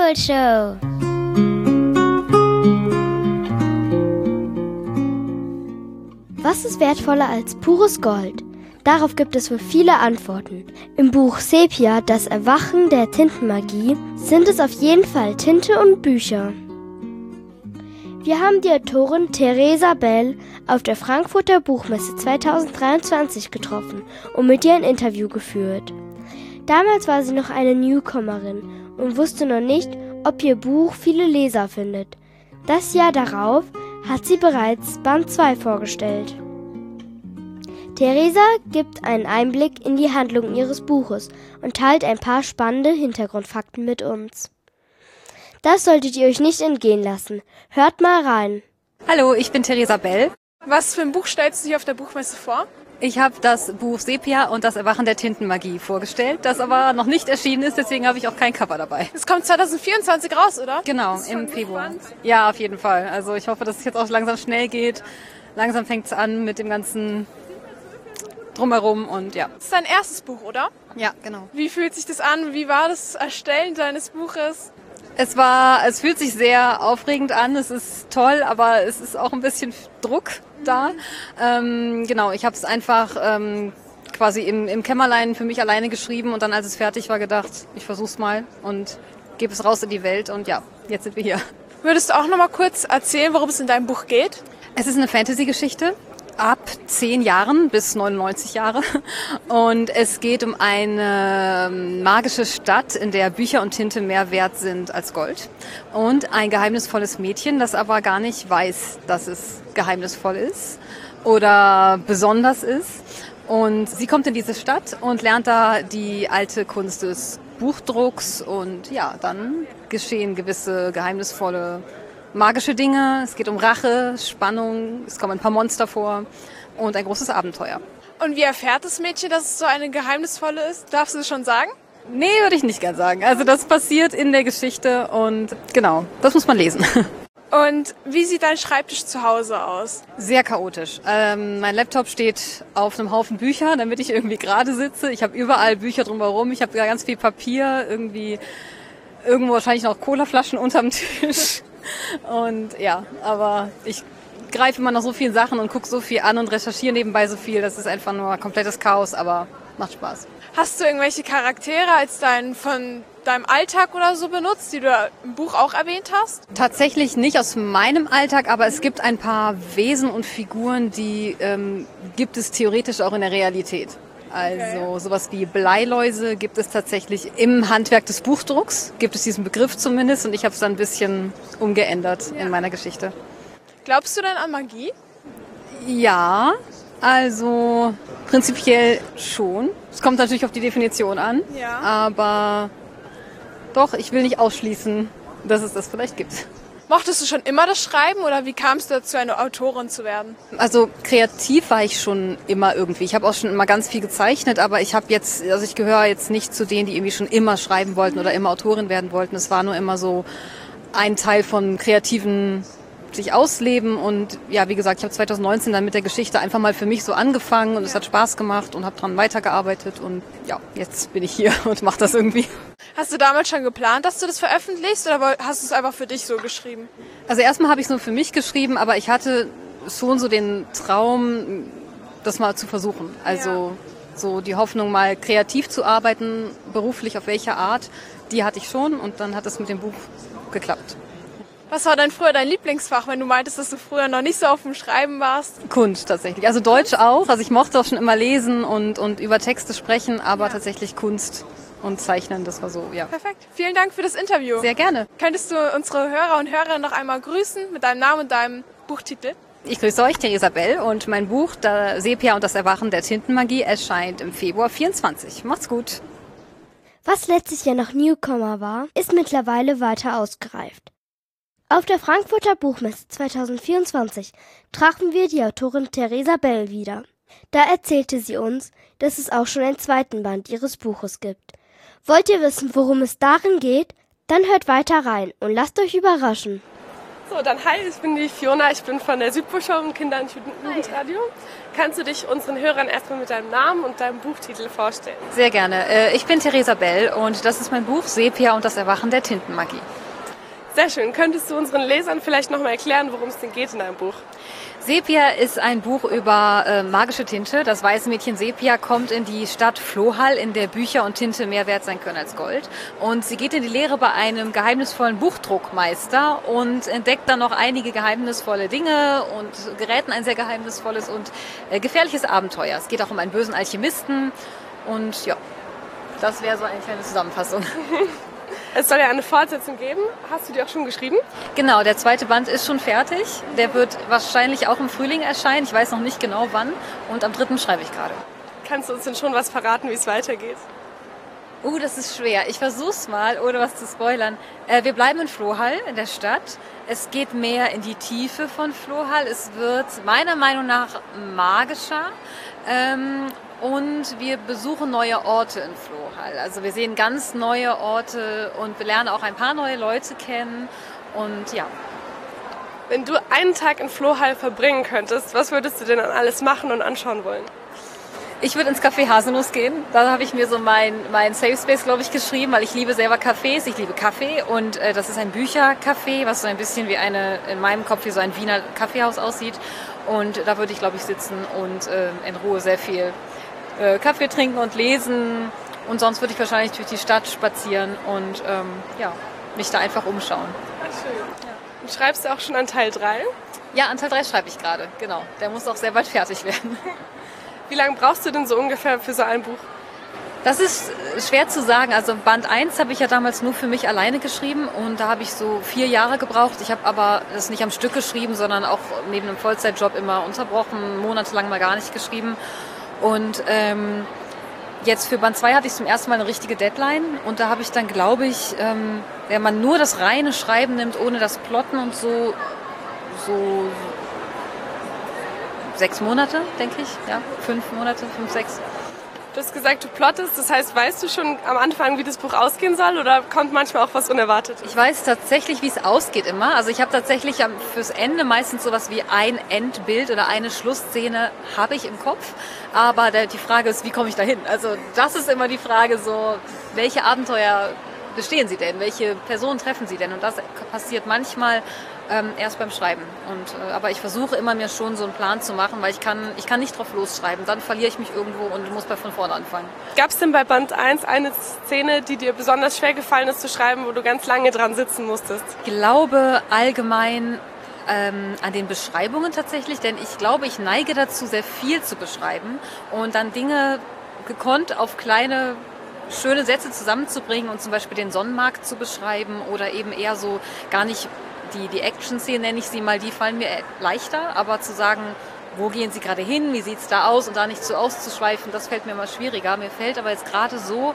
Vogelshow. Was ist wertvoller als pures Gold? Darauf gibt es wohl viele Antworten. Im Buch Sepia, das Erwachen der Tintenmagie, sind es auf jeden Fall Tinte und Bücher. Wir haben die Autorin Theresa Bell auf der Frankfurter Buchmesse 2023 getroffen und mit ihr ein Interview geführt. Damals war sie noch eine Newcomerin und wusste noch nicht, ob ihr Buch viele Leser findet. Das Jahr darauf hat sie bereits Band 2 vorgestellt. Theresa gibt einen Einblick in die Handlung ihres Buches und teilt ein paar spannende Hintergrundfakten mit uns. Das solltet ihr euch nicht entgehen lassen. Hört mal rein. Hallo, ich bin Theresa Bell. Was für ein Buch stellst du hier auf der Buchmesse vor? Ich habe das Buch Sepia und das Erwachen der Tintenmagie vorgestellt, das aber noch nicht erschienen ist, deswegen habe ich auch kein Cover dabei. Es kommt 2024 raus, oder? Genau, im Februar. Ja, auf jeden Fall. Also ich hoffe, dass es jetzt auch langsam schnell geht. Langsam fängt es an mit dem ganzen Drumherum und ja. Das ist dein erstes Buch, oder? Ja, genau. Wie fühlt sich das an? Wie war das Erstellen deines Buches? Es fühlt sich sehr aufregend an, es ist toll, aber es ist auch ein bisschen Druck da. Genau, ich habe es einfach quasi im Kämmerlein für mich alleine geschrieben und dann, als es fertig war, gedacht, ich versuch's mal und gebe es raus in die Welt und ja, jetzt sind wir hier. Würdest du auch noch mal kurz erzählen, worum es in deinem Buch geht? Es ist eine Fantasy-Geschichte. Ab 10 Jahren bis 99 Jahre. Und es geht um eine magische Stadt, in der Bücher und Tinte mehr wert sind als Gold. Und ein geheimnisvolles Mädchen, das aber gar nicht weiß, dass es geheimnisvoll ist oder besonders ist. Und sie kommt in diese Stadt und lernt da die alte Kunst des Buchdrucks. Und ja, dann geschehen gewisse geheimnisvolle magische Dinge, es geht um Rache, Spannung, es kommen ein paar Monster vor und ein großes Abenteuer. Und wie erfährt das Mädchen, dass es so eine geheimnisvolle ist? Darfst du es schon sagen? Nee, würde ich nicht gern sagen. Also das passiert in der Geschichte und genau, das muss man lesen. Und wie sieht dein Schreibtisch zu Hause aus? Sehr chaotisch. Mein Laptop steht auf einem Haufen Bücher, damit ich irgendwie gerade sitze. Ich habe überall Bücher drumherum, ich habe ganz viel Papier, irgendwo wahrscheinlich noch Colaflaschen unterm Tisch. Und ja, aber ich greife immer nach so vielen Sachen und gucke so viel an und recherchiere nebenbei so viel. Das ist einfach nur komplettes Chaos, aber macht Spaß. Hast du irgendwelche Charaktere von deinem Alltag oder so benutzt, die du im Buch auch erwähnt hast? Tatsächlich nicht aus meinem Alltag, aber es gibt ein paar Wesen und Figuren, die gibt es theoretisch auch in der Realität. Also sowas wie Bleiläuse gibt es tatsächlich im Handwerk des Buchdrucks, gibt es diesen Begriff zumindest und ich habe es dann ein bisschen umgeändert in meiner Geschichte. Glaubst du denn an Magie? Ja, also prinzipiell schon. Es kommt natürlich auf die Definition an, aber doch, ich will nicht ausschließen, dass es das vielleicht gibt. Mochtest du schon immer das Schreiben oder wie kamst du dazu, eine Autorin zu werden? Also kreativ war ich schon immer irgendwie. Ich habe auch schon immer ganz viel gezeichnet, aber ich gehöre jetzt nicht zu denen, die irgendwie schon immer schreiben wollten oder immer Autorin werden wollten. Es war nur immer so ein Teil von kreativen sich ausleben und ja, wie gesagt, ich habe 2019 dann mit der Geschichte einfach mal für mich so angefangen und es hat Spaß gemacht und habe dran weitergearbeitet und ja, jetzt bin ich hier und mache das irgendwie. Hast du damals schon geplant, dass du das veröffentlichst oder hast du es einfach für dich so geschrieben? Also erstmal habe ich es nur für mich geschrieben, aber ich hatte schon so den Traum, das mal zu versuchen. Also so die Hoffnung, mal kreativ zu arbeiten, beruflich auf welcher Art, die hatte ich schon und dann hat es mit dem Buch geklappt. Was war denn früher dein Lieblingsfach, wenn du meintest, dass du früher noch nicht so auf dem Schreiben warst? Kunst tatsächlich. Also Deutsch auch. Also ich mochte auch schon immer lesen und über Texte sprechen, aber tatsächlich Kunst und Zeichnen, das war so, ja. Perfekt. Vielen Dank für das Interview. Sehr gerne. Könntest du unsere Hörer und Hörerinnen noch einmal grüßen mit deinem Namen und deinem Buchtitel? Ich grüße euch, Theresa Bell, und mein Buch Sepia und das Erwachen der Tintenmagie erscheint im Februar 24. Macht's gut. Was letztes Jahr noch Newcomer war, ist mittlerweile weiter ausgereift. Auf der Frankfurter Buchmesse 2024 trafen wir die Autorin Theresa Bell wieder. Da erzählte sie uns, dass es auch schon einen zweiten Band ihres Buches gibt. Wollt ihr wissen, worum es darin geht? Dann hört weiter rein und lasst euch überraschen. So, dann hi, ich bin die Fiona, ich bin von der Südbuchshow im Kinder- und Jugendradio. Kannst du dich unseren Hörern erstmal mit deinem Namen und deinem Buchtitel vorstellen? Sehr gerne. Ich bin Theresa Bell und das ist mein Buch Sepia und das Erwachen der Tintenmagie. Sehr schön. Könntest du unseren Lesern vielleicht noch mal erklären, worum es denn geht in deinem Buch? Sepia ist ein Buch über magische Tinte. Das weiße Mädchen Sepia kommt in die Stadt Flohall, in der Bücher und Tinte mehr wert sein können als Gold. Und sie geht in die Lehre bei einem geheimnisvollen Buchdruckmeister und entdeckt dann noch einige geheimnisvolle Dinge und gerät in ein sehr geheimnisvolles und gefährliches Abenteuer. Es geht auch um einen bösen Alchemisten und ja, das wäre so eine kleine Zusammenfassung. Es soll ja eine Fortsetzung geben. Hast du die auch schon geschrieben? Genau, der zweite Band ist schon fertig. Der wird wahrscheinlich auch im Frühling erscheinen. Ich weiß noch nicht genau wann. Und am 3. schreibe ich gerade. Kannst du uns denn schon was verraten, wie es weitergeht? Das ist schwer. Ich versuch's mal, ohne was zu spoilern. Wir bleiben in Flohall, in der Stadt. Es geht mehr in die Tiefe von Flohall. Es wird meiner Meinung nach magischer. Und wir besuchen neue Orte in Flohall. Also wir sehen ganz neue Orte und wir lernen auch ein paar neue Leute kennen. Und ja. Wenn du einen Tag in Flohall verbringen könntest, was würdest du denn dann alles machen und anschauen wollen? Ich würde ins Café Haselnuss gehen. Da habe ich mir so mein Safe Space, glaube ich, geschrieben, weil ich liebe selber Cafés. Ich liebe Kaffee und das ist ein Büchercafé, was so ein bisschen wie in meinem Kopf wie so ein Wiener Kaffeehaus aussieht. Und da würde ich, glaube ich, sitzen und in Ruhe sehr viel Kaffee trinken und lesen. Und sonst würde ich wahrscheinlich durch die Stadt spazieren und mich da einfach umschauen. Ach, schön. Ja. Und schreibst du auch schon an Teil 3? Ja, an Teil 3 schreibe ich gerade, genau. Der muss auch sehr bald fertig werden. Wie lange brauchst du denn so ungefähr für so ein Buch? Das ist schwer zu sagen. Also Band 1 habe ich ja damals nur für mich alleine geschrieben und da habe ich so 4 Jahre gebraucht. Ich habe aber das nicht am Stück geschrieben, sondern auch neben einem Vollzeitjob immer unterbrochen, monatelang mal gar nicht geschrieben. Und jetzt für Band 2 hatte ich zum ersten Mal eine richtige Deadline und da habe ich dann, glaube ich, wenn man nur das reine Schreiben nimmt, ohne das Plotten und so 6 Monate, denke ich. Ja, 5 Monate, 5, 6. Du hast gesagt, du plottest. Das heißt, weißt du schon am Anfang, wie das Buch ausgehen soll oder kommt manchmal auch was Unerwartetes? Ich weiß tatsächlich, wie es ausgeht immer. Also ich habe tatsächlich fürs Ende meistens sowas wie ein Endbild oder eine Schlussszene habe ich im Kopf. Aber die Frage ist, wie komme ich da hin? Also das ist immer die Frage so, welche Abenteuer bestehen Sie denn? Welche Personen treffen Sie denn? Und das passiert manchmal erst beim Schreiben. Aber ich versuche immer mir schon so einen Plan zu machen, weil ich kann nicht drauf losschreiben. Dann verliere ich mich irgendwo und muss von vorne anfangen. Gab es denn bei Band 1 eine Szene, die dir besonders schwer gefallen ist zu schreiben, wo du ganz lange dran sitzen musstest? Ich glaube allgemein an den Beschreibungen tatsächlich, denn ich glaube, ich neige dazu, sehr viel zu beschreiben und dann Dinge gekonnt auf kleine schöne Sätze zusammenzubringen und zum Beispiel den Sonnenmarkt zu beschreiben oder eben eher so gar nicht die Action-Szenen, nenne ich sie mal, die fallen mir leichter, aber zu sagen, wo gehen sie gerade hin, wie sieht es da aus und da nicht so auszuschweifen, das fällt mir immer schwieriger. Mir fällt aber jetzt gerade so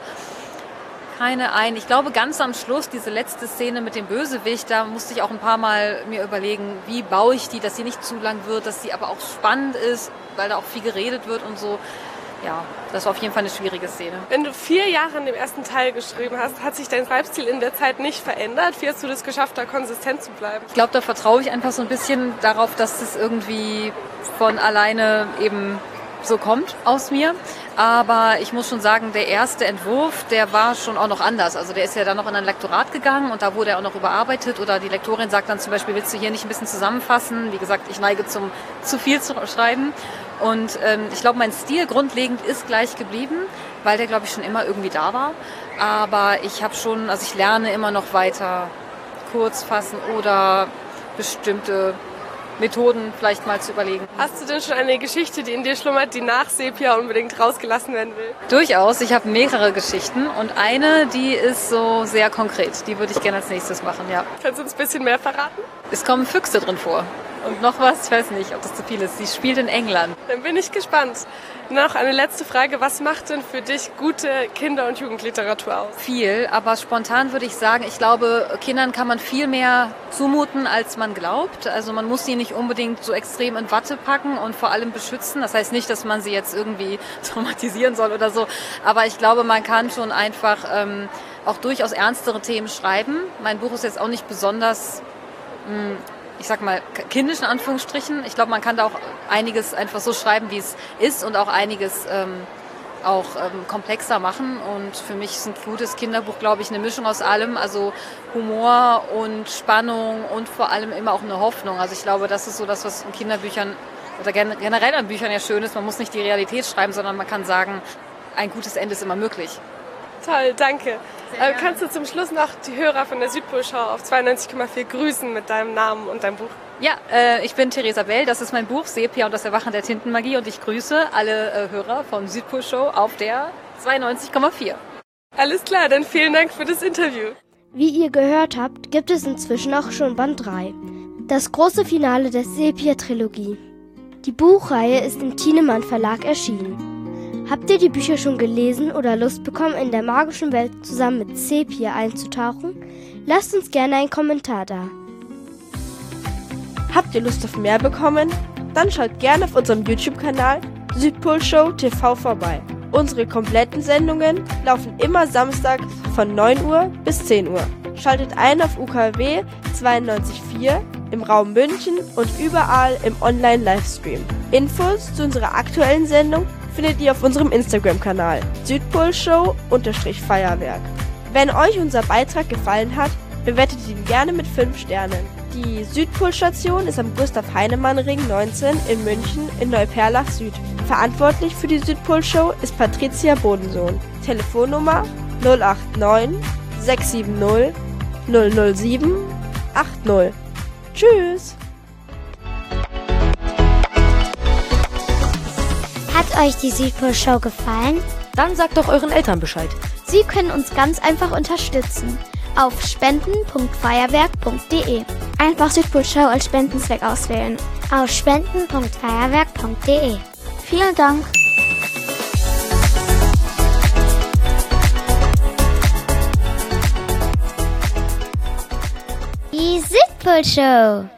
keine ein. Ich glaube, ganz am Schluss, diese letzte Szene mit dem Bösewicht, da musste ich auch ein paar Mal mir überlegen, wie baue ich die, dass sie nicht zu lang wird, dass sie aber auch spannend ist, weil da auch viel geredet wird und so. Ja, das war auf jeden Fall eine schwierige Szene. Wenn du 4 Jahre in dem ersten Teil geschrieben hast, hat sich dein Schreibstil in der Zeit nicht verändert? Wie hast du das geschafft, da konsistent zu bleiben? Ich glaube, da vertraue ich einfach so ein bisschen darauf, dass es irgendwie von alleine eben so kommt aus mir. Aber ich muss schon sagen, der erste Entwurf, der war schon auch noch anders. Also der ist ja dann noch in ein Lektorat gegangen und da wurde er auch noch überarbeitet. Oder die Lektorin sagt dann zum Beispiel, willst du hier nicht ein bisschen zusammenfassen? Wie gesagt, ich neige zum zu viel zu schreiben. Und ich glaube, mein Stil grundlegend ist gleich geblieben, weil der, glaube ich, schon immer irgendwie da war. Aber ich habe schon, also ich lerne immer noch weiter kurz fassen oder bestimmte Methoden vielleicht mal zu überlegen. Hast du denn schon eine Geschichte, die in dir schlummert, die nach Sepia unbedingt rausgelassen werden will? Durchaus. Ich habe mehrere Geschichten und eine, die ist so sehr konkret. Die würde ich gerne als nächstes machen, ja. Kannst du uns ein bisschen mehr verraten? Es kommen Füchse drin vor. Und noch was, ich weiß nicht, ob das zu viel ist. Sie spielt in England. Dann bin ich gespannt. Noch eine letzte Frage. Was macht denn für dich gute Kinder- und Jugendliteratur aus? Viel, aber spontan würde ich sagen, ich glaube, Kindern kann man viel mehr zumuten, als man glaubt. Also man muss sie nicht unbedingt so extrem in Watte packen und vor allem beschützen. Das heißt nicht, dass man sie jetzt irgendwie traumatisieren soll oder so. Aber ich glaube, man kann schon einfach auch durchaus ernstere Themen schreiben. Mein Buch ist jetzt auch nicht besonders ich sag mal, kindisch in Anführungsstrichen. Ich glaube, man kann da auch einiges einfach so schreiben, wie es ist und auch einiges auch komplexer machen. Und für mich ist ein gutes Kinderbuch, glaube ich, eine Mischung aus allem. Also Humor und Spannung und vor allem immer auch eine Hoffnung. Also ich glaube, das ist so das, was in Kinderbüchern oder generell an Büchern ja schön ist. Man muss nicht die Realität schreiben, sondern man kann sagen, ein gutes Ende ist immer möglich. Toll, danke. Kannst du zum Schluss noch die Hörer von der Südpolschau auf 92,4 grüßen mit deinem Namen und deinem Buch? Ja, ich bin Theresa Bell, das ist mein Buch Sepia und das Erwachen der Tintenmagie und ich grüße alle Hörer von Südpolschau auf der 92,4. Alles klar, dann vielen Dank für das Interview. Wie ihr gehört habt, gibt es inzwischen auch schon Band 3. Das große Finale der Sepia-Trilogie. Die Buchreihe ist im Thienemann Verlag erschienen. Habt ihr die Bücher schon gelesen oder Lust bekommen, in der magischen Welt zusammen mit Sepia einzutauchen? Lasst uns gerne einen Kommentar da. Habt ihr Lust auf mehr bekommen? Dann schaut gerne auf unserem YouTube-Kanal Südpolschau TV vorbei. Unsere kompletten Sendungen laufen immer samstags von 9 Uhr bis 10 Uhr. Schaltet ein auf UKW 92.4 im Raum München und überall im Online-Livestream. Infos zu unserer aktuellen Sendung findet ihr auf unserem Instagram-Kanal Südpolschau_Feuerwerk. Wenn euch unser Beitrag gefallen hat, bewertet ihn gerne mit 5 Sternen. Die Südpolstation ist am Gustav-Heinemann-Ring 19 in München in Neuperlach Süd. Verantwortlich für die Südpolschau ist Patricia Bodensohn. Telefonnummer 089 670 007 80. Tschüss! Hat euch die Südpolschau gefallen? Dann sagt doch euren Eltern Bescheid. Sie können uns ganz einfach unterstützen. Auf spenden.feuerwerk.de. Einfach Südpolschau als Spendenzweck auswählen. Auf spenden.feuerwerk.de. Vielen Dank. Die Südpolschau.